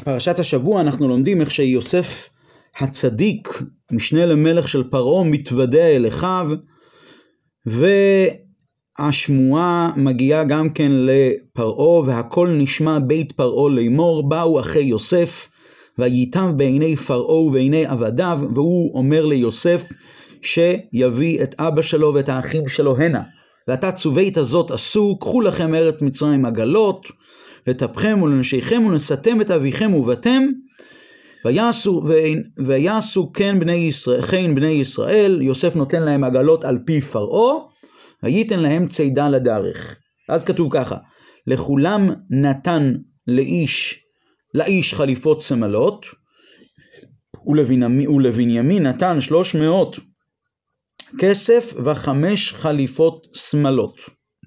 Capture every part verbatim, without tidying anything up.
בפרשת השבוע אנחנו לומדים איך שיוסף הצדיק, משנה למלך של פרעה, מתוודע אל אחיו, והשמועה מגיעה גם כן לפרעה, והכל נשמע בית פרעה לאמור, באו אחי יוסף, וייטב בעיני פרעה ובעיני עבדיו, והוא אומר ליוסף שיביא את אבא שלו ואת האחים שלו הנה. ואתה צובית הזאת עשו, קחו לכם ארץ מצרים עגלות, לטפכם ולנשיכם ולנשאתם את אביכם ובתם, ויעשו, ויעשו כן בני ישראל, כן בני ישראל, יוסף נותן להם עגלות על פי פרעה, וייתן להם צידה לדרך. אז כתוב ככה, לכולם נתן לאיש, לאיש חליפות סמלות, ולבנימין, ולבנימין נתן שלוש מאות כסף וחמש חליפות סמלות.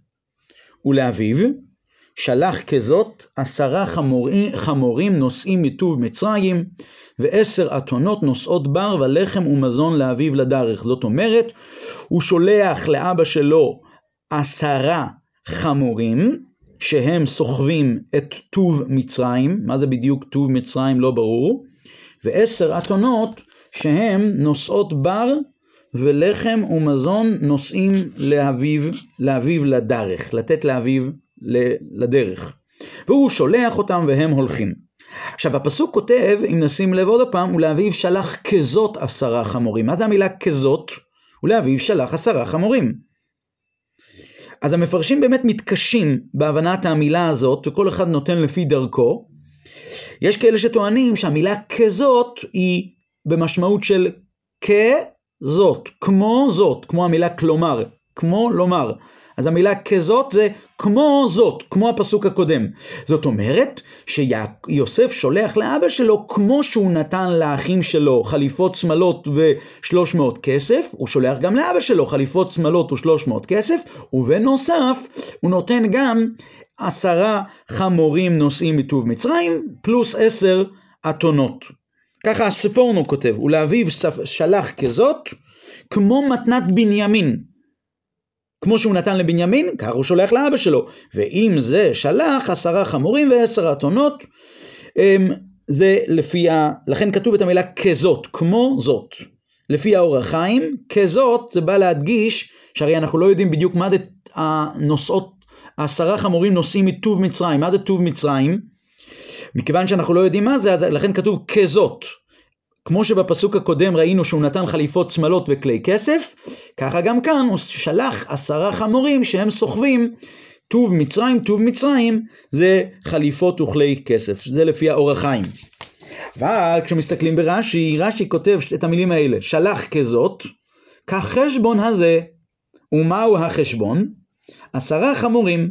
ולאביו שלח כזאת עשרה חמורים, חמורים נושאים מטוב מצרים, ועשר אתונות נושאות בר ולחם ומזון לאביו לדרך. זאת אומרת, הוא שולח לאבא שלו עשרה חמורים, שהם סוחבים את טוב מצרים, מה זה בדיוק טוב מצרים לא ברור, ועשר אתונות שהם נושאות בר ולחם ומזון נושאים לאביו, לאביו לדרך, לתת לאביו לדרך. והוא שולח אותם והם הולכים. עכשיו הפסוק כותב, אם נשים לב עוד הפעם, ולאביו שלח כזאת עשרה חמורים. מה זה המילה כזאת? ולאביו שלח עשרה חמורים. אז המפרשים באמת מתקשים בהבנת המילה הזאת, וכל אחד נותן לפי דרכו. יש כאלה שטוענים שהמילה כזאת היא במשמעות של כזאת, כמו זאת, כמו המילה כלומר, כמו לומר. אז המילה כזאת זה כמו זאת, כמו הפסוק הקודם. זאת אומרת שיוסף שולח לאבא שלו כמו שהוא נתן לאחים שלו חליפות שמלות ו-שלוש מאות כסף, הוא שולח גם לאבא שלו חליפות שמלות ו-שלוש מאות כסף, ובנוסף הוא נותן גם עשרה חמורים נושאים מטוב מצרים, פלוס עשר אתונות. ככה הספורנו כותב, ולאביו שלח כזאת, כמו מתנת בנימין. כמו שהוא נתן לבנימין, כך הוא שולח לאבא שלו. ואם זה שלח עשרה חמורים ועשר אתונות, זה לפי ה... לכן כתוב את המילה כזאת, כמו זאת. לפי האור החיים, כזאת זה בא להדגיש, שהרי אנחנו לא יודעים בדיוק מה זה הנושאות, העשרה חמורים נושאים מטוב מצרים. מה זה טוב מצרים? מכיוון שאנחנו לא יודעים מה זה, אז לכן כתוב כזאת. כמו שבפסוק הקודם ראינו שהוא נתן חליפות שמלות וכלי כסף, ככה גם כאן הוא שלח עשרה חמורים שהם סוחבים טוב מצרים, טוב מצרים זה חליפות וכלי כסף, זה לפי האור החיים. אבל כשמסתכלים ברש"י, רש"י כותב את המילים האלה, שלח כזאת, כחשבון הזה, ומהו החשבון? עשרה חמורים.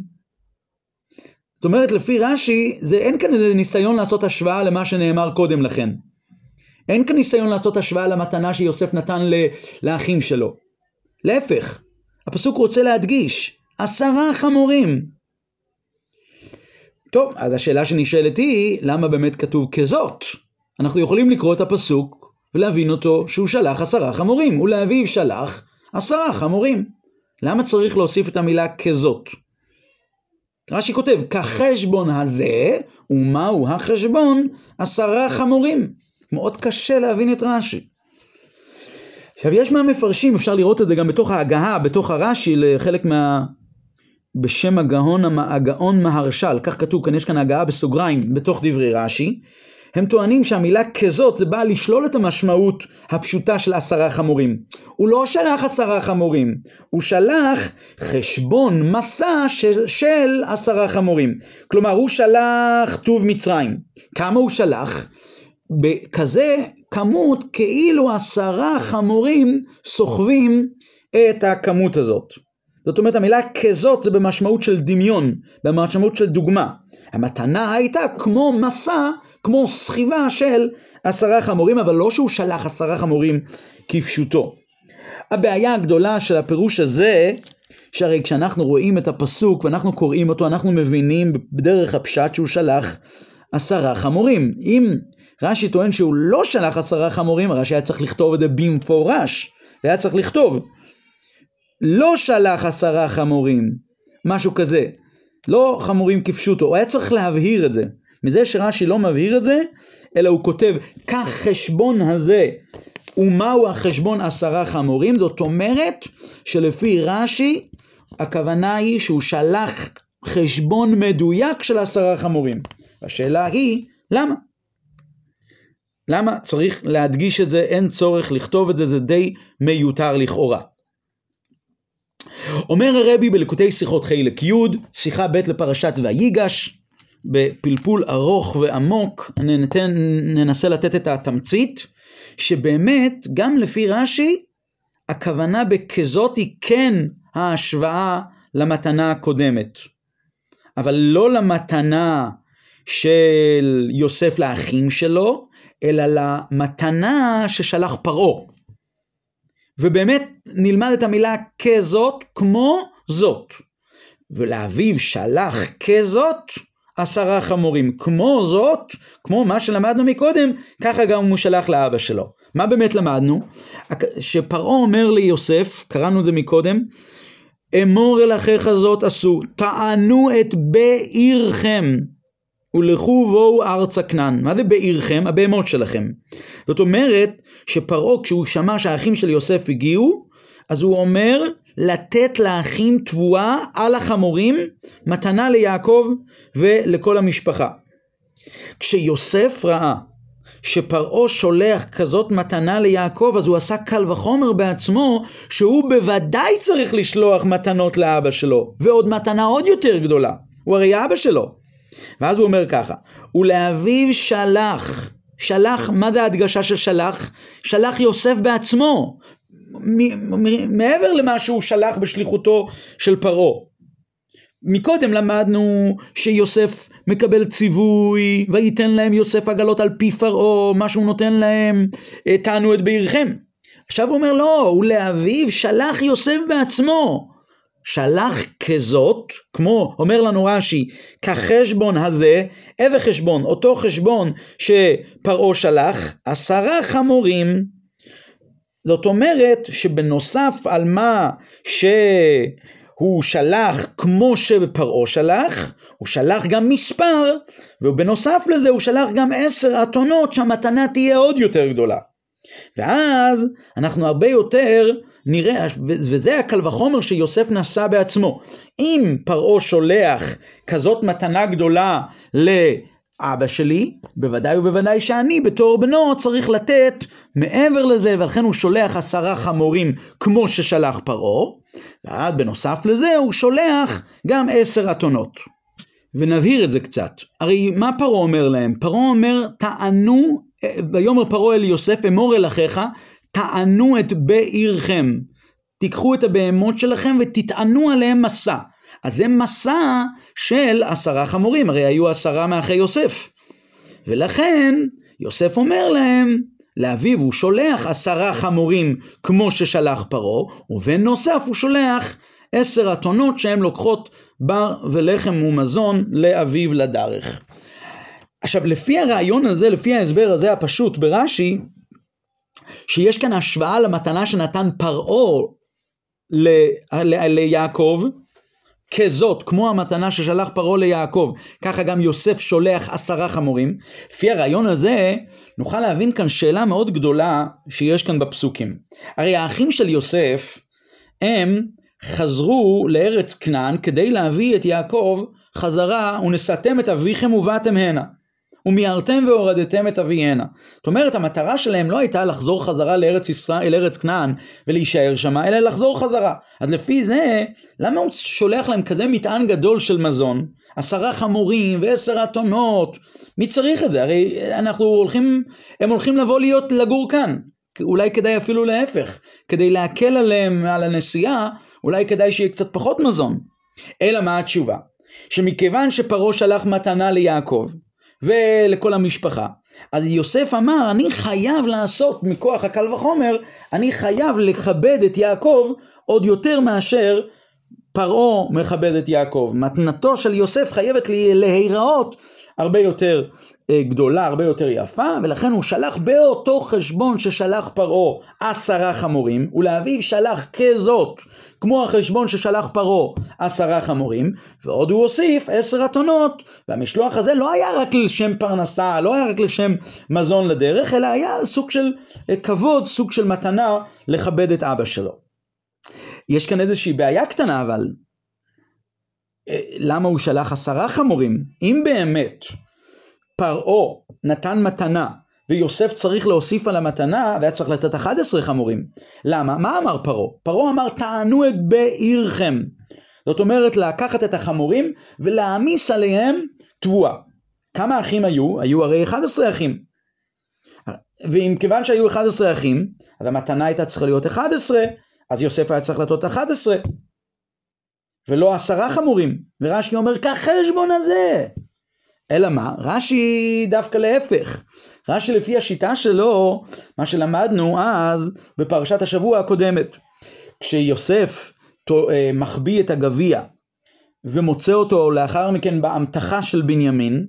זאת אומרת לפי רש"י, זה אין כאן איזה ניסיון לעשות השוואה למה שנאמר קודם לכן. אין כאן ניסיון לעשות השוואה למתנה שיוסף נתן לאחים שלו. להפך, הפסוק רוצה להדגיש, עשרה חמורים. טוב, אז השאלה שנשאלת היא, למה באמת כתוב כזאת? אנחנו יכולים לקרוא את הפסוק ולהבין אותו שהוא שלח עשרה חמורים, ולאביו שלח עשרה חמורים. למה צריך להוסיף את המילה כזאת? רש"י כותב, כחשבון הזה, ומהו החשבון? עשרה חמורים. מאוד קשה להבין את רש"י. עכשיו יש מהמפרשים, אפשר לראות את זה גם בתוך ההגהה, בתוך הרש"י, לחלק מה... בשם הגאון, הגאון מהרש"ל, כך כתוב, כאן יש כאן הגהה בסוגריים, בתוך דברי רש"י, הם טוענים שהמילה כזאת, זה בא לשלול את המשמעות הפשוטה של עשרה חמורים. הוא לא שלח עשרה חמורים, הוא שלח חשבון מסע של, של עשרה חמורים. כלומר, הוא שלח טוב מצרים. כמה הוא שלח? בכזה כמות כאילו עשרה חמורים סוחבים את הכמות הזאת. זאת אומרת המילה כזאת זה במשמעות של דמיון, במשמעות של דוגמה. המתנה הייתה כמו מסע, כמו סחיבה של עשרה חמורים, אבל לא שהוא שלח עשרה חמורים כפשוטו. הבעיה הגדולה של הפירוש הזה, שהרי כשאנחנו רואים את הפסוק ואנחנו קוראים אותו, אנחנו מבינים בדרך הפשט שהוא שלח עשרה חמורים. אם רש"י טוען שהוא לא שלח עשרה חמורים, רש"י היה צריך לכתוב את זה במפורש, היה צריך לכתוב לא שלח עשרה חמורים, משהו כזה, לא חמורים כפשוטו, הוא היה צריך להבהיר את זה. מזה שרש"י לא מבהיר את זה, אלא הוא כותב, כך חשבון הזה, ומהו החשבון עשרה חמורים, זאת אומרת שלפי רש"י, הכוונה היא שהוא שלח חשבון מדויק של עשרה חמורים. השאלה היא, למה? למה? צריך להדגיש את זה, אין צורך לכתוב את זה, זה די מיותר לכאורה. אומר הרבי בליקוטי שיחות חלק י', שיחה ב' לפרשת ויגש, בפלפול ארוך ועמוק, נתן, ננסה לתת את התמצית, שבאמת גם לפי רש"י, הכוונה בכזאת היא כן ההשוואה למתנה הקודמת, אבל לא למתנה של יוסף לאחים שלו, אלא למתנה ששלח פרעה. ובאמת נלמד את המילה כזאת כמו זאת. ולאביו שלח כזאת עשרה חמורים. כמו זאת, כמו מה שלמדנו מקודם, ככה גם הוא שלח לאבא שלו. מה באמת למדנו? שפרעה אומר ליוסף, קראנו את זה מקודם, אמור אל אחיך זאת עשו, טענו את בעירכם, ולכו בואו ארצה כנען. מה זה בעירכם? הבהמות שלכם. זאת אומרת שפרעה כשהוא שמע שהאחים של יוסף הגיעו, אז הוא אומר לתת לאחים תבואה על החמורים, מתנה ליעקב ולכל המשפחה. כשיוסף ראה שפרעה שולח כזאת מתנה ליעקב, אז הוא עשה קל וחומר בעצמו, שהוא בוודאי צריך לשלוח מתנות לאבא שלו, ועוד מתנה עוד יותר גדולה. הוא הרי אבא שלו. ואז הוא אומר ככה, ולאביו שלח, שלח, מה זה ההדגשה של שלח? שלח יוסף בעצמו, מעבר למה שהוא שלח בשליחותו של פרעה. מקודם למדנו שיוסף מקבל ציווי, וייתן להם יוסף עגלות על פי פרעה, מה שהוא נותן להם, טענו את בעירכם. עכשיו הוא אומר לא, ולאביו שלח יוסף בעצמו, שלח כזאת, כמו אומר לנו רש"י, כחשבון הזה, איזה חשבון? אותו חשבון שפרעה שלח, עשרה חמורים. זאת אומרת שבנוסף על מה שהוא שלח כמו שפרעה שלח, הוא שלח גם מספר, ובנוסף לזה הוא שלח גם עשר אתונות שהמתנה תהיה עוד יותר גדולה. ואז אנחנו הרבה יותר נראה, וזה הקל וחומר שיוסף נשא בעצמו. אם פרעה שולח כזאת מתנה גדולה לאבא שלי, בוודאי ובוודאי שאני בתור בנו צריך לתת מעבר לזה, ולכן הוא שולח עשרה חמורים כמו ששלח פרעה, ועד בנוסף לזה הוא שולח גם עשר אתונות. ונבהיר את זה קצת. הרי מה פרעה אומר להם? פרעה אומר, טענו, ויאמר פרעה אל יוסף, אמור אל אחיך, טענו את בעירכם. תיקחו את הבהמות שלכם ותטענו עליהם מסע. אז זה מסע של עשרה חמורים, הרי היו עשרה מאחי יוסף. ולכן יוסף אומר להם, לאביו הוא שולח עשרה חמורים כמו ששלח פרעה, ובנוסף הוא שולח עשר אתונות שהן לוקחות בר ולחם ומזון לאביו לדרך. עכשיו לפי הרעיון הזה, לפי ההסבר הזה הפשוט ברש"י, שיש כאן השוואה למתנה שנתן פרעה ליעקב, כזאת, כמו המתנה ששלח פרעה ליעקב, ככה גם יוסף שולח עשרה חמורים. לפי הרעיון הזה, נוכל להבין כאן שאלה מאוד גדולה שיש כאן בפסוקים. הרי האחים של יוסף, הם חזרו לארץ כנען כדי להביא את יעקב חזרה, ונשאתם את אביכם ובאתם הנה. ומיירתם והורדתם את אבי הנה. זאת אומרת, המטרה שלהם לא הייתה לחזור חזרה לארץ ישראל, ארץ כנען, ולהישאר שמה, אלא לחזור חזרה. אז לפי זה, למה הוא שולח להם כזה מטען גדול של מזון? עשרה חמורים ועשר אתונות. מי צריך את זה? הרי אנחנו הולכים, הם הולכים לבוא להיות לגור כאן. אולי כדאי אפילו להפך. כדי להקל עליהם על הנסיעה, אולי כדאי שיהיה קצת פחות מזון. אלא מה התשובה? שמכיוון שפרעה שלח מתנה ליעקב, ולכל המשפחה, אז יוסף אמר, אני חייב לעשות מכוח הקל וחומר, אני חייב לכבד את יעקב עוד יותר מאשר פרעה מכבד את יעקב. מתנתו של יוסף חייבת להיראות הרבה יותר גדולה, הרבה יותר יפה, ולכן הוא שלח באותו חשבון ששלח פרעה עשרה חמורים, ולאביו שלח כזאת, כמו החשבון ששלח פרעה עשרה חמורים, ועוד הוא הוסיף עשר אתונות, והמשלוח הזה לא היה רק לשם פרנסה, לא היה רק לשם מזון לדרך, אלא היה סוג של כבוד, סוג של מתנה לכבד את אבא שלו. יש כאן איזושהי בעיה קטנה, אבל למה הוא שלח עשרה חמורים? אם באמת פרעה נתן מתנה, ויוסף צריך להוסיף על המתנה, והיה צריך לתת אחד עשר חמורים. למה? מה אמר פרעה? פרעה אמר, תענו את בעירכם. זאת אומרת, לקחת את החמורים, ולהעמיס עליהם תבואה. כמה אחים היו? היו הרי אחד עשר אחים. ואם כיוון שהיו אחד עשר אחים, אז המתנה הייתה צריכה להיות אחד עשר, אז יוסף היה צריך לתת אחד עשר. ולא עשרה חמורים. ורש"י אומר, כחשבון הזה. אלא מה? רש"י דווקא להפך. רש"י לפי השיטה שלו, מה שלמדנו אז בפרשת השבוע הקודמת. כשיוסף מחביא את הגביע ומוצא אותו לאחר מכן בהמתחה של בנימין,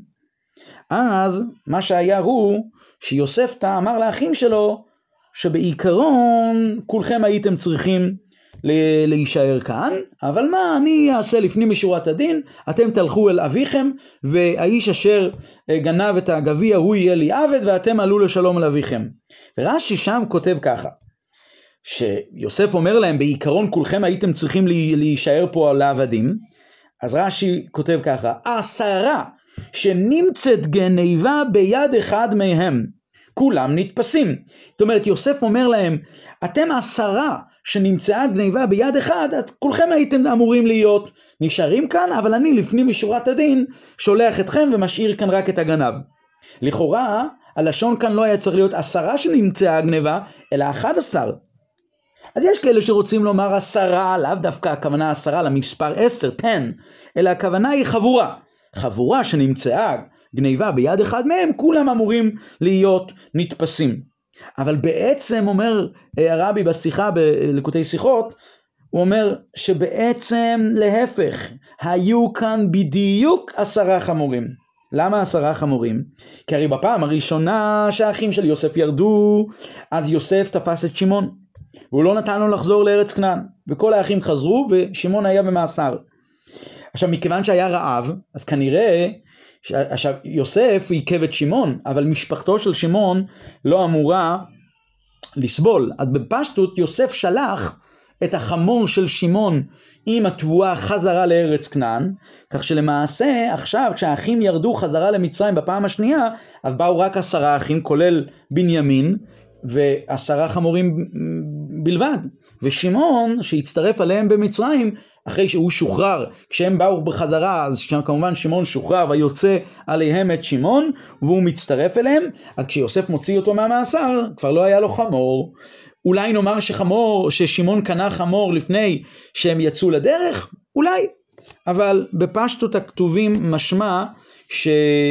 אז מה שהיה הוא שיוסף אמר לאחים שלו שבעיקרון כולכם הייתם צריכים להישאר כאן, אבל מה אני אעשה לפנים משורת הדין? אתם תלכו אל אביכם, והאיש אשר גנב את הגביע הוא יהיה לי עבד, ואתם עלו לשלום אל אביכם. ורש"י שם כותב ככה, שיוסף אומר להם בעיקרון כולכם הייתם צריכים להישאר פה לעבדים, אז רש"י כותב ככה, עשרה שנמצאת גניבה ביד אחד מהם, כולם נתפסים. זאת אומרת, יוסף אומר להם, אתם עשרה שנמצאה גניבה ביד אחד, אז כולכם הייתם אמורים להיות נשארים כאן, אבל אני לפנים משורת הדין שולח אתכם ומשאיר כאן רק את הגנב. לכאורה, הלשון כאן לא היה צריך להיות עשרה שנמצאה גניבה, אלא אחד עשר. אז יש כאלה שרוצים לומר עשרה, לאו דווקא הכוונה עשרה למספר עשר, תן, אלא הכוונה היא חבורה. חבורה שנמצאה גניבה ביד אחד מהם, כולם אמורים להיות נתפסים. אבל בעצם אומר הרבי בשיחה בליקוטי שיחות, הוא אומר שבעצם להפך, היו כאן בדיוק עשרה חמורים. למה עשרה חמורים? כי הרי בפעם הראשונה שהאחים של יוסף ירדו, אז יוסף תפס את שמעון, והוא לא נתן לו לחזור לארץ כנען, וכל האחים חזרו ושמעון היה במאסר. עכשיו מכיוון שהיה רעב, אז כנראה עכשיו יוסף עיכב את שמעון, אבל משפחתו של שמעון לא אמורה לסבול. אז בפשטות יוסף שלח את החמור של שמעון עם התבואה חזרה לארץ כנען, כך שלמעשה עכשיו כשהאחים ירדו חזרה למצרים בפעם השנייה, אז באו רק עשרה אחים כולל בנימין ועשרה חמורים בלבד, ושמעון שהצטרף עליהם במצרים אחרי שהוא שוחרר, כשהם באו בחזרה אז כמובן שמעון שוחרר ויוצא עליהם את שמעון והוא מצטרף אליהם. אז כשיוסף מוציא אותו מהמאסר כבר לא היה לו חמור. אולי נאמר שחמור, ששמעון קנה חמור לפני שהם יצאו לדרך, אולי, אבל בפשטות הכתובים משמע ש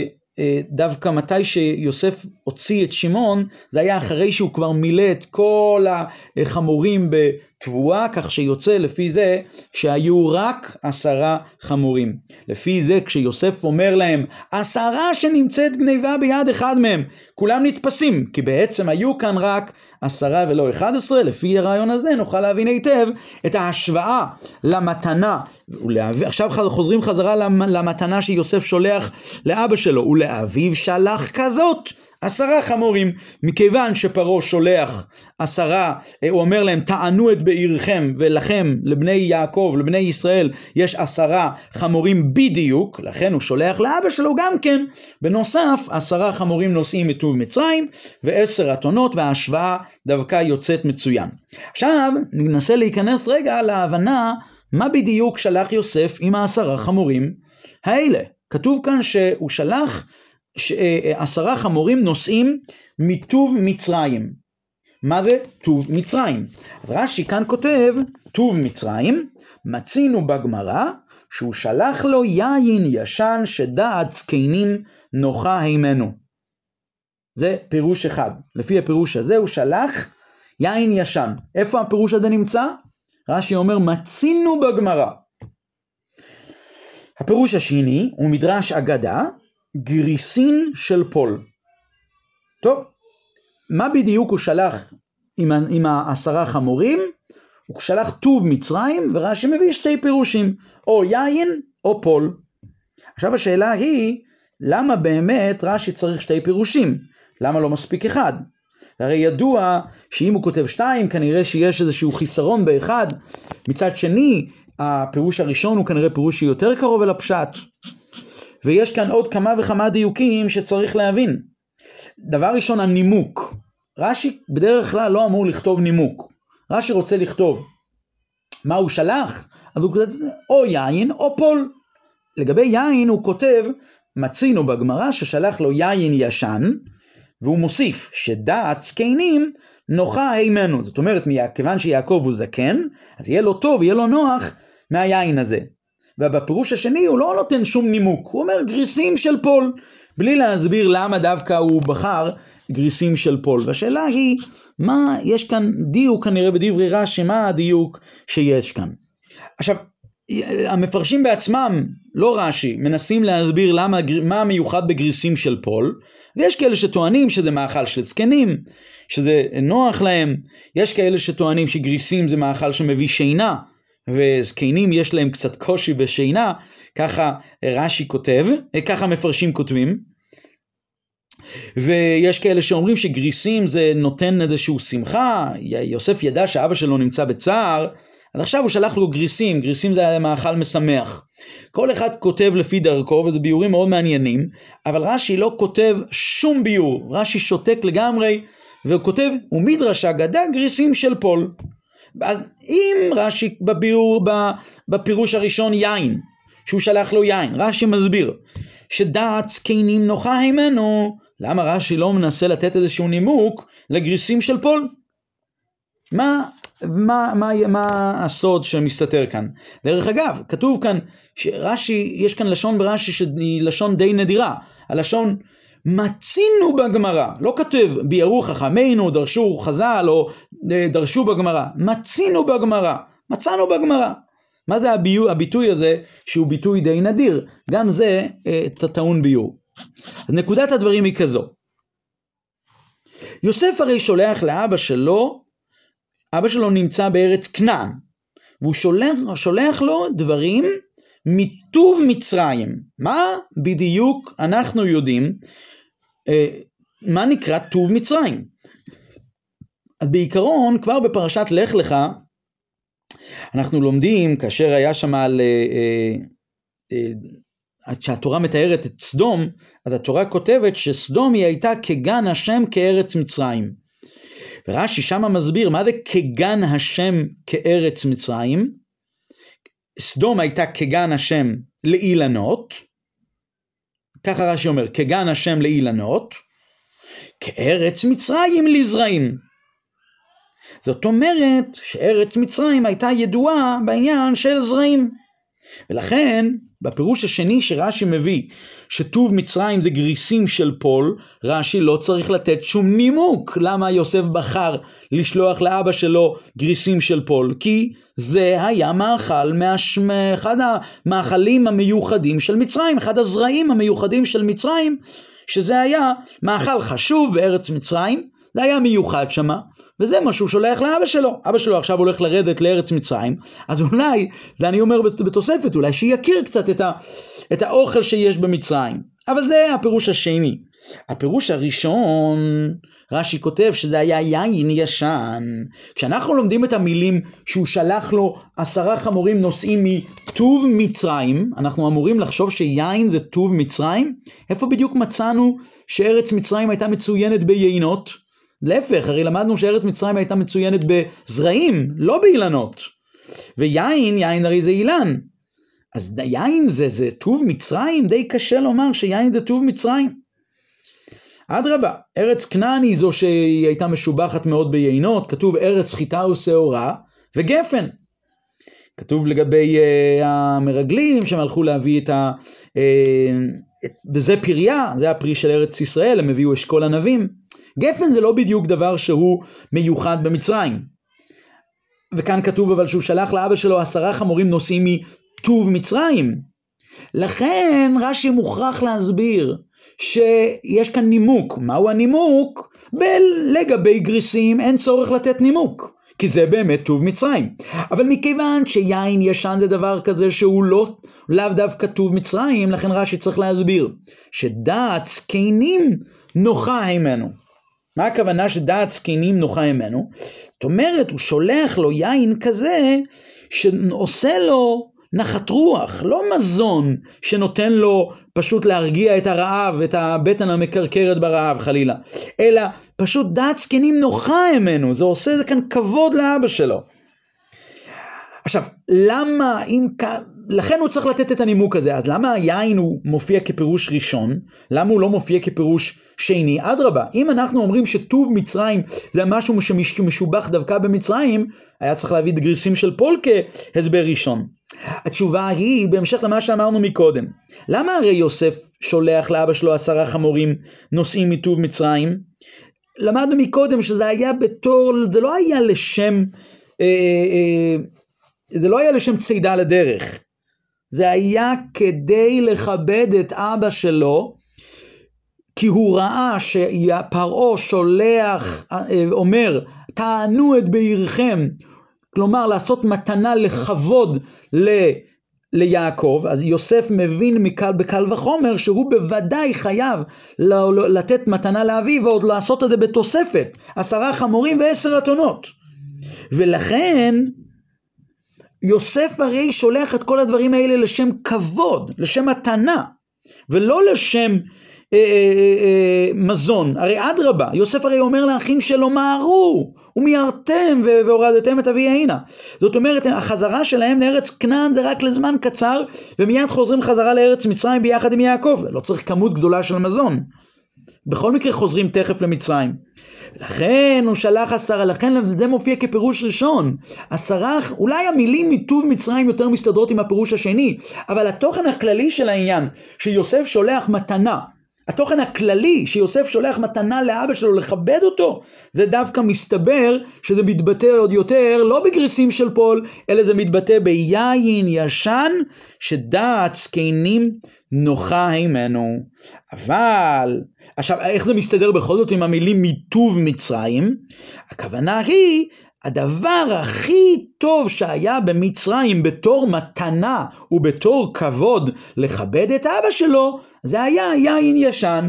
דווקא מתי שיוסף הוציא את שמעון, זה היה אחרי שהוא כבר מילא את כל החמורים בתבואה, כך שיוצא לפי זה שהיו רק עשרה חמורים. לפי זה כשיוסף אומר להם, עשרה שנמצאת גניבה ביד אחד מהם, כולם נתפסים, כי בעצם היו כאן רק עשרה ולא אחד עשרה. לפי הרעיון הזה נוכל להבין היטב את ההשוואה למתנה, עכשיו חוזרים חזרה למתנה שיוסף שולח לאבא שלו, ולאביו שלח כזאת עשרה חמורים. מכיוון שפרעה שולח עשרה, הוא אומר להם תענו את בעירכם, ולכם לבני יעקב לבני ישראל יש עשרה חמורים בדיוק, לכן הוא שולח לאבא שלו גם כן בנוסף עשרה חמורים נושאים מטוב מצרים ועשר אתונות, וההשוואה דווקא יוצאת מצוין. עכשיו ננסה להיכנס רגע להבנה מה בדיוק שלח יוסף עם העשרה חמורים האלה. כתוב כאן שהוא שלח עשרה חמורים נושאים מטוב מצרים. מה זה טוב מצרים? רש"י כאן כותב טוב מצרים, מצינו בגמרא שהוא שלח לו יין ישן שדעת זקנים נוחה הימנו. זה פירוש אחד. לפי הפירוש הזה הוא שלח יין ישן. איפה הפירוש הזה נמצא? רש"י אומר מצינו בגמרא. הפירוש השני הוא מדרש אגדה, גריסין של פול. טוב, מה בדיוק הוא שלח עם, עם העשרה חמורים? הוא שלח טוב מצרים, ורש"י מביא שתי פירושים, או יין או פול. עכשיו השאלה היא, למה באמת רש"י צריך שתי פירושים? למה לא מספיק אחד? הרי ידוע שאם הוא כותב שתיים, כנראה שיש איזשהו חיסרון באחד. מצד שני, הפירוש הראשון הוא כנראה פירוש שיותר קרוב אל הפשט. ויש כאן עוד כמה וכמה דיוקים שצריך להבין. דבר ראשון, הנימוק. רש"י בדרך כלל לא אמור לכתוב נימוק. רש"י רוצה לכתוב מה הוא שלח, אז הוא כותב או יין או פול. לגבי יין הוא כותב, מצינו בגמרא ששלח לו יין ישן, והוא מוסיף שדעת זקנים נוחה הימנו. זאת אומרת, כיוון שיעקב הוא זקן, אז יהיה לו טוב, יהיה לו נוח מהיין הזה. ובפירוש השני הוא לא נותן שום נימוק, הוא אומר גריסים של פול, בלי להסביר למה דווקא הוא בחר גריסים של פול. והשאלה היא, מה יש כאן דיוק כנראה בדברי רש"י, מה הדיוק שיש כאן? עכשיו, המפרשים בעצמם, לא רש"י, מנסים להסביר למה, מה מיוחד בגריסים של פול, ויש כאלה שטוענים שזה מאכל של זקנים, שזה נוח להם, יש כאלה שטוענים שגריסים זה מאכל שמביא שינה, וזקנים יש להם קצת קושי בשינה, ככה רש"י כותב, ככה מפרשים כותבים, ויש כאלה שאומרים שגריסים זה נותן איזשהו שמחה, יוסף ידע שאבא שלו נמצא בצער, אז עכשיו הוא שלח לו גריסים, גריסים זה מאכל משמח. כל אחד כותב לפי דרכו, וזה ביורים מאוד מעניינים, אבל רש"י לא כותב שום ביור, רש"י שותק לגמרי, והוא כותב, ומדרש אגדה גריסים של פול. אז אם רש"י בביור, בפירוש הראשון יין, שהוא שלח לו יין, רש"י מסביר, שדעת זקנים נוחה הימנו, למה רש"י לא מנסה לתת איזשהו נימוק לגריסים של פול? מה, מה, מה, מה הסוד שמסתתר כאן? דרך אגב, כתוב כאן שרש"י, יש כאן לשון ברש"י שהיא לשון די נדירה, הלשון מצינו בגמרא, לא כתב ביארו חכמינו, דרשו חז"ל או דרשו בגמרא, מצינו בגמרא, מצאנו בגמרא. מה זה הביו, הביטוי הזה שהוא ביטוי די נדיר? גם זה אה, טעון ביור. אז נקודת הדברים היא כזו. יוסף הרי שולח לאבא שלו, אבא שלו נמצא בארץ כנען, והוא שולח, שולח לו דברים מטוב מצרים. מה בדיוק אנחנו יודעים, אה, מה נקרא טוב מצרים? אז בעיקרון, כבר בפרשת לך לך, אנחנו לומדים, כאשר היה שם על, אה, אה, שהתורה מתארת את סדום, אז התורה כותבת שסדום היא הייתה כגן השם כארץ מצרים. ורש"י שם מסביר, מה זה כגן השם כארץ מצרים? סדום הייתה כגן השם לאילנות, ככה רש"י אומר, כגן השם לאילנות, כארץ מצרים לזרעים. זאת אומרת שארץ מצרים הייתה ידועה בעניין של זרעים. ולכן בפירוש השני שרש"י מביא שטוב מצרים זה גריסים של פול, רש"י לא צריך לתת שום נימוק למה יוסף בחר לשלוח לאבא שלו גריסים של פול, כי זה היה מאכל, אחד המאכלים המיוחדים של מצרים, אחד הזרעים המיוחדים של מצרים, שזה היה מאכל חשוב בארץ מצרים, זה היה מיוחד שמה, וזה מה שהוא שולח לאבא שלו. אבא שלו עכשיו הולך לרדת לארץ מצרים, אז אולי, זה אני אומר בתוספת, אולי שיכיר קצת את, ה, את האוכל שיש במצרים. אבל זה הפירוש השני. הפירוש הראשון, רש"י כותב שזה היה יין ישן. כשאנחנו לומדים את המילים שהוא שלח לו עשרה חמורים נוסעים מטוב מצרים, אנחנו אמורים לחשוב שיין זה טוב מצרים. איפה בדיוק מצאנו שארץ מצרים הייתה מצוינת ביינות? להפך, הרי למדנו שארץ מצרים הייתה מצוינת בזרעים, לא באילנות. ויין, יין הרי זה אילן. אז יין זה, זה טוב מצרים, די קשה לומר שיין זה טוב מצרים. אדרבה, ארץ כנען היא זו שהיא הייתה משובחת מאוד ביינות, כתוב ארץ חיטה ושעורה וגפן. כתוב לגבי uh, המרגלים שהם הלכו להביא את ה... Uh, וזה פריה, זה הפרי של ארץ ישראל, הם הביאו אשכול ענבים. גפן זה לא בדיוק דבר שהוא מיוחד במצרים. וכאן כתוב אבל שהוא שלח לאבא שלו עשרה חמורים נוסעים מטוב מצרים. לכן רש"י מוכרח להסביר שיש כאן נימוק. מהו הנימוק? לגבי גריסים אין צורך לתת נימוק, כי זה באמת טוב מצרים. אבל מכיוון שיין ישן זה דבר כזה שהוא לא, לאו דווקא טוב מצרים, לכן רש"י צריך להסביר שדעת זקנים נוחה הימנו. מה הכוונה שדעת זקנים נוחה הימנו? זאת אומרת, הוא שולח לו יין כזה שעושה לו נחת רוח, לא מזון שנותן לו פשוט להרגיע את הרעב, את הבטן המקרקרת ברעב חלילה, אלא פשוט דעת זקנים נוחה הימנו, זה עושה זה כאן כבוד לאבא שלו. עכשיו, למה, אם, לכן הוא צריך לתת את הנימוק הזה, אז למה היין הוא מופיע כפירוש ראשון? למה הוא לא מופיע כפירוש שני? אדרבה, אם אנחנו אומרים שטוב מצרים זה משהו שמשובח דווקא במצרים, היה צריך להביא גריסים של פול כהסבר ראשון. התשובה היא בהמשך למה שאמרנו מקודם. למה הרי יוסף שולח לאבא שלו עשרה חמורים נוסעים מטוב מצרים? למדנו מקודם שזה היה בתור, זה לא היה לשם, אה, אה, זה לא היה לשם צידה לדרך. זה היה כדי לכבד את אבא שלו, כי הוא ראה שפרעה שולח, אומר, תענו את בעירכם, כלומר לעשות מתנה לכבוד ל, ליעקב. אז יוסף מבין מקל בקל וחומר שהוא בוודאי חייב לתת מתנה לאביו, ועוד לעשות את זה בתוספת, עשרה חמורים ועשר אתונות. ולכן יוסף הרי שולח את כל הדברים האלה לשם כבוד, לשם מתנה, ולא לשם אה, אה, אה, מזון. הרי אדרבה, יוסף הרי אומר לאחים שלו, מהרו ומיירתם והורדתם את אבי העינה. זאת אומרת, החזרה שלהם לארץ כנען זה רק לזמן קצר, ומיד חוזרים חזרה לארץ מצרים ביחד עם יעקב. לא צריך כמות גדולה של מזון, בכל מקרה חוזרים תכף למצרים. לכן הוא שלח עשרה, לכן זה מופיע כפירוש ראשון. עשרה, אולי המילים מטוב מצרים יותר מסתדרות עם הפירוש השני, אבל התוכן הכללי של העניין, שיוסף שולח מתנה, התוכן הכללי שיוסף שולח מתנה לאבא שלו לכבד אותו, זה דווקא מסתבר שזה מתבטא עוד יותר, לא בגריסים של פול, אלא זה מתבטא ביין ישן, שדעת זקנים נוחה הימנו. אבל, עכשיו, איך זה מסתדר בכל זאת עם המילים מטוב מצרים? הכוונה היא, הדבר הכי טוב שהיה במצרים בתור מתנה ובתור כבוד לכבד את אבא שלו, זה היה יין ישן.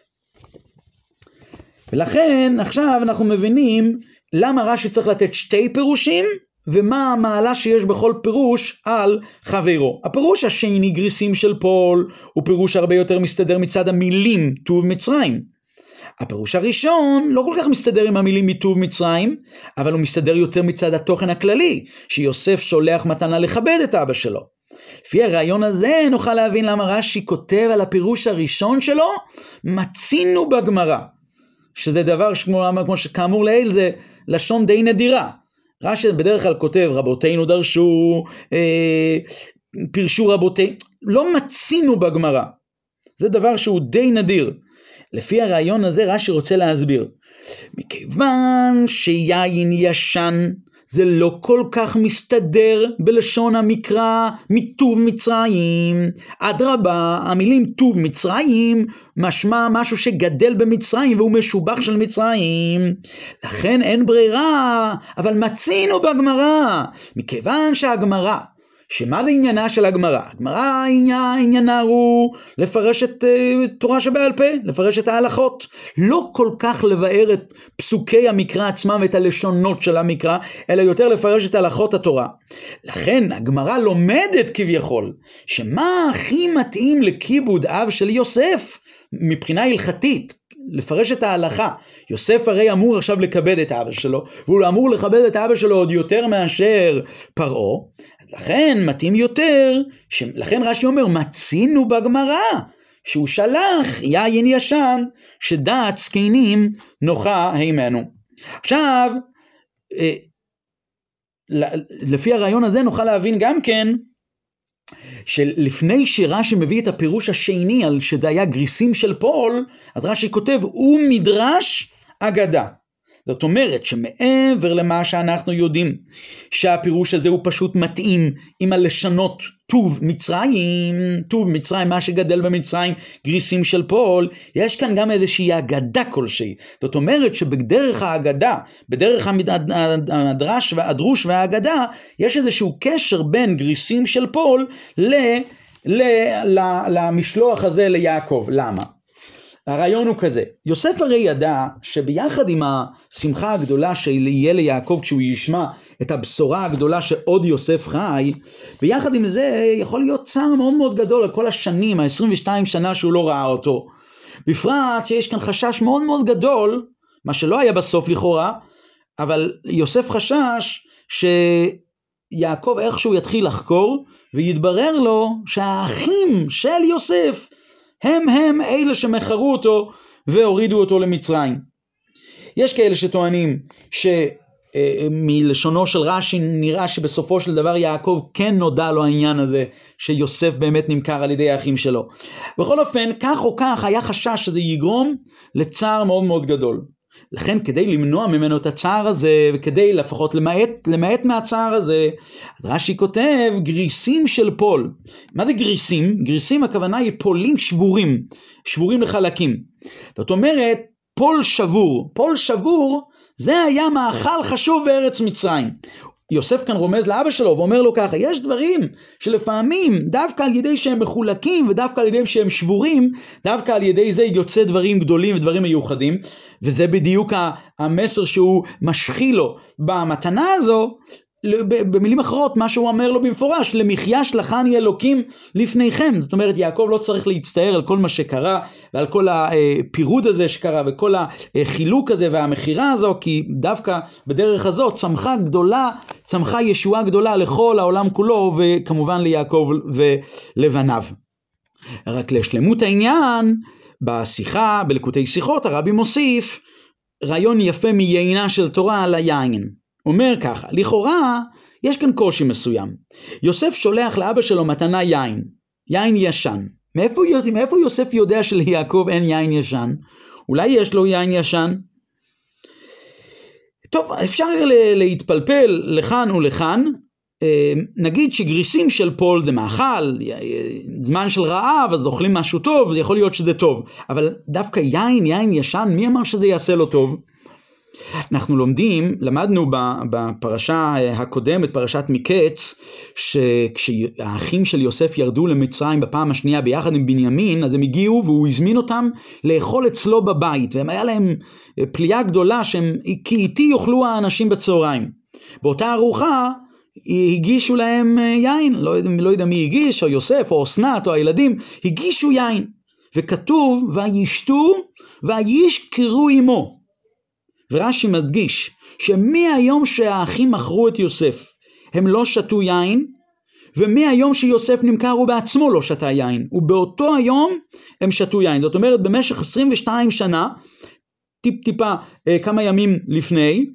ולכן עכשיו אנחנו מבינים למה רש"י צריך לתת שתי פירושים, ומה המעלה שיש בכל פירוש על חברו. הפירוש השני, גריסים של פול, הוא פירוש הרבה יותר מסתדר מצד המילים טוב מצרים. הפירוש הראשון לא כל כך מסתדר עם המילים מטוב מצרים, אבל הוא מסתדר יותר מצד התוכן הכללי, שיוסף שולח מתנה לכבד את אבא שלו. לפי הרעיון הזה נוכל להבין למה רש"י כותב על הפירוש הראשון שלו, מצינו בגמרא, שזה דבר שכמו, כמו שכאמור לעיל זה לשון די נדירה. רש"י בדרך כלל כותב רבותינו דרשו, אה, פירשו רבותינו, לא מצינו בגמרא. זה דבר שהוא די נדיר. לפי הרעיון הזה רש"י רוצה להסביר, מכיוון שיין ישן זה לא כל כך מסתדר בלשון המקרא מטוב מצרים. אדרבה, המילים טוב מצרים משמע משהו שגדל במצרים והוא משובח של מצרים, לכן אין ברירה, אבל מצינו בגמרא, מכיוון שהגמרא, שמה זה עניינה של הגמרא? הגמרא עניינה, עניינה הוא לפרש את uh, תורה שבעל פה, לפרש את ההלכות, לא כל כך לבאר את פסוקי המקרא עצמם ואת הלשונות של המקרא, אלא יותר לפרש את הלכות התורה. לכן הגמרא לומדת כביכול, שמה הכי מתאים לכיבוד אב של יוסף מבחינה הלכתית, לפרש את ההלכה. יוסף הרי אמור עכשיו לכבד את אבא שלו, והוא אמור לכבד את אבא שלו עוד יותר מאשר פרעה, לכן מתאים יותר, ש... לכן רש"י אומר, מצינו בגמרא, שהוא שלח יין ישן, שדעת זקנים נוחה הימנו. עכשיו, לפי הרעיון הזה נוכל להבין גם כן, שלפני שרש"י מביא את הפירוש השני, על שזה היה גריסים של פול, אז רש"י כותב, הוא מדרש אגדה. זאת אומרת שמעבר למה שאנחנו יודעים, שהפירוש הזה הוא פשוט מתאים עם הלשנות טוב מצרים, טוב מצרים, מה שגדל במצרים, גריסים של פול, יש כאן גם איזושהי אגדה כלשהי. זאת אומרת שבדרך האגדה, בדרך הדרש והדרוש והאגדה, יש איזשהו קשר בין גריסים של פול ל, ל, ל, למשלוח הזה ליעקב. למה? הרעיון הוא כזה, יוסף הרי ידע שביחד עם השמחה הגדולה שיהיה ליעקב כשהוא ישמע את הבשורה הגדולה שעוד יוסף חי, ביחד עם זה יכול להיות צער מאוד מאוד גדול על כל השנים, ה-עשרים ושתיים שנה שהוא לא ראה אותו. בפרט שיש כאן חשש מאוד מאוד גדול, מה שלא היה בסוף לכאורה, אבל יוסף חשש שיעקב איכשהו יתחיל לחקור, ויתברר לו שהאחים של יוסף, הם הם אלה שמחרו אותו והורידו אותו למצרים. יש כאלה שטוענים שמלשונו של רש"י נראה שבסופו של דבר יעקב כן נודע לו העניין הזה שיוסף באמת נמכר על ידי האחים שלו. בכל אופן, כך או כך היה חשש שזה יגרום לצער מאוד מאוד גדול. לכן כדי למנוע ממנו את הצער הזה, וכדי לפחות למעט, למעט מהצער הזה, רש"י כותב גריסים של פול. מה זה גריסים? גריסים הכוונה היא פולים שבורים, שבורים לחלקים. זאת אומרת, פול שבור. פול שבור זה היה מאכל חשוב בארץ מצרים. יוסף כאן רומז לאבא שלו ואומר לו ככה, יש דברים שלפעמים דווקא על ידי שהם מחולקים ודווקא על ידי שהם שבורים, דווקא על ידי זה יוצא דברים גדולים ודברים מיוחדים, וזה בדיוק המסר שהוא משחיל לו במתנה הזו. במילים אחרות, מה שהוא אומר לו במפורש, למחיה שלחני אלוקים לפניכם. זאת אומרת, יעקב לא צריך להצטער על כל מה שקרה, ועל כל הפירוד הזה שקרה, וכל החילוק הזה והמחירה הזו, כי דווקא בדרך הזו צמחה גדולה, צמחה ישועה גדולה לכל העולם כולו, וכמובן ליעקב ולבניו. רק לשלמות העניין, בשיחה, בליקוטי שיחות, הרבי מוסיף, רעיון יפה מיינה של תורה על היין. אומר ככה, לכאורה יש כאן קושי מסוים. יוסף שולח לאבא שלו מתנה יין, יין ישן. מאיפה, מאיפה יוסף יודע שליעקב אין יין ישן? אולי יש לו יין ישן? טוב, אפשר להתפלפל לכאן ולכאן. נגיד שגריסים של פול זה מאכל, זמן של רעב, אז אוכלים משהו טוב, זה יכול להיות שזה טוב. אבל דווקא יין, יין ישן, מי אמר שזה יעשה לו טוב? אנחנו לומדים, למדנו בפרשה הקודמת, פרשת מקץ, שכשהאחים של יוסף ירדו למצרים בפעם השנייה ביחד עם בנימין, אז הם הגיעו והוא הזמין אותם לאכול אצלו בבית, והם היה להם פליאה גדולה, שהם, כי איתי יאכלו האנשים בצהריים. באותה ארוחה הגישו להם יין, לא, לא יודע מי הגיש, או יוסף, או אסנת, או הילדים, הגישו יין, וכתוב, וישתו, וישכרו עמו. ורש"י מדגיש שמהיום שהאחים מכרו את יוסף הם לא שתו יין, ומהיום שיוסף נמכר הוא בעצמו לא שתה יין, ובאותו היום הם שתו יין. זאת אומרת במשך עשרים ושתיים שנה, טיפ טיפה כמה ימים לפני,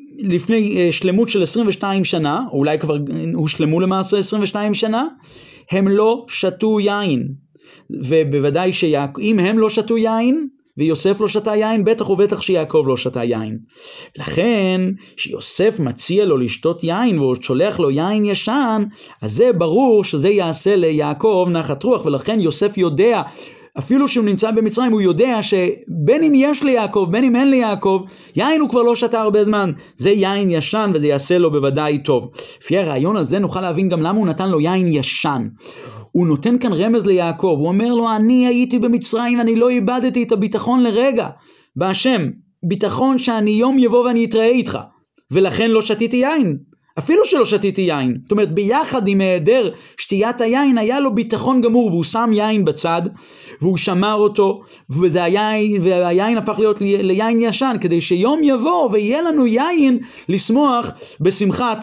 לפני שלמות של עשרים ושתיים שנה, או אולי כבר הושלמו למעשה עשרים ושתיים שנה, הם לא שתו יין. ובוודאי שאם הם לא שתו יין, ויוסף לא שתה יין, בטח ובטח שיעקב לא שתה יין. לכן, שיוסף מציע לו לשתות יין, והוא שולח לו יין ישן, אז זה ברור שזה יעשה ליעקב נחת רוח, ולכן יוסף יודע, אפילו שהוא נמצא במצרים, הוא יודע שבין אם יש ליעקב, בין אם אין ליעקב, יין הוא כבר לא שתה הרבה זמן, זה יין ישן, וזה יעשה לו בוודאי טוב. לפי הרעיון הזה נוכל להבין גם למה הוא נתן לו יין ישן. הוא נותן כאן רמז ליעקב, הוא אומר לו, אני הייתי במצרים, אני לא איבדתי את הביטחון לרגע, בהשם, ביטחון שאני יום יבוא ואני אתראה איתך, ולכן לא שתיתי יין, אפילו שלא שתיתי יין. זאת אומרת, ביחד עם היעדר שתיית היין, היה לו ביטחון גמור, והוא שם יין בצד, והוא שמר אותו, וזה היין, והיין הפך להיות ליין ישן, כדי שיום יבוא ויהיה לנו יין לשמוח בשמחת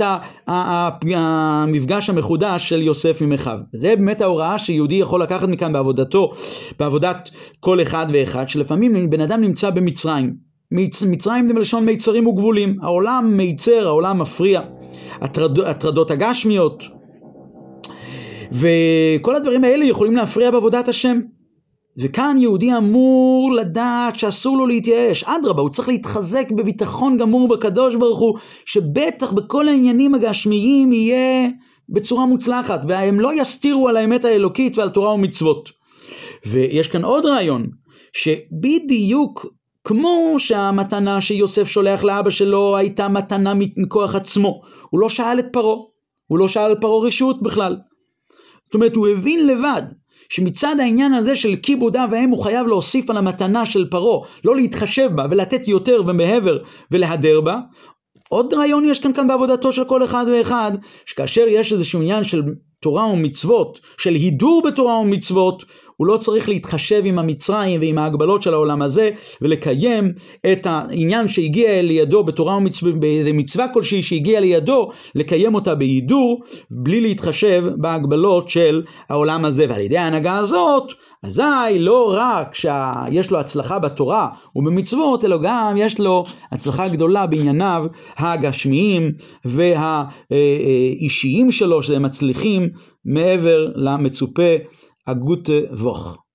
המפגש המחודש של יוסף עם אחיו. זה באמת ההוראה שיהודי יכול לקחת מכאן בעבודתו, בעבודת כל אחד ואחד, שלפעמים בן אדם נמצא במצרים. מצרים זה מלשון מיצרים וגבולים, העולם מיצר, העולם מפריע, הטרדות הגשמיות, וכל הדברים האלה יכולים להפריע בעבודת השם. וכאן יהודי אמור לדעת שאסור לו להתייאש, אדרבה, הוא צריך להתחזק בביטחון גמור בקדוש ברוך הוא, שבטח בכל העניינים הגשמיים יהיה בצורה מוצלחת, והם לא יסתירו על האמת האלוקית ועל תורה ומצוות. ויש כאן עוד רעיון, שבדיוק כמו שהמתנה שיוסף שולח לאבא שלו הייתה מתנה מכוח עצמו, הוא לא שאל את פרו, הוא לא שאל את פרו רשות בכלל. זאת אומרת, הוא הבין לבד, שמצד העניין הזה של כיבוד אב ואם הוא חייב להוסיף על המתנה של פרו, לא להתחשב בה ולתת יותר ומעבר ולהדר בה. עוד רעיון יש כאן כאן בעבודתו של כל אחד ואחד, שכאשר יש איזשהו עניין של תורה ומצוות, של הידור בתורה ומצוות, הוא לא צריך להתחשב עם המצרים ועם ההגבלות של העולם הזה, ולקיים את העניין שהגיע לידו בתורה ומצוות, במצווה כלשהי שהגיע לידו, לקיים אותה בהידור, בלי להתחשב בהגבלות של העולם הזה. ועל ידי ההנהגה הזאת, אזי לא רק שיש לו הצלחה בתורה ובמצוות, אלא גם יש לו הצלחה גדולה בענייניו הגשמיים והאישיים שלו, שהם מצליחים מעבר למצופה הגות ווך.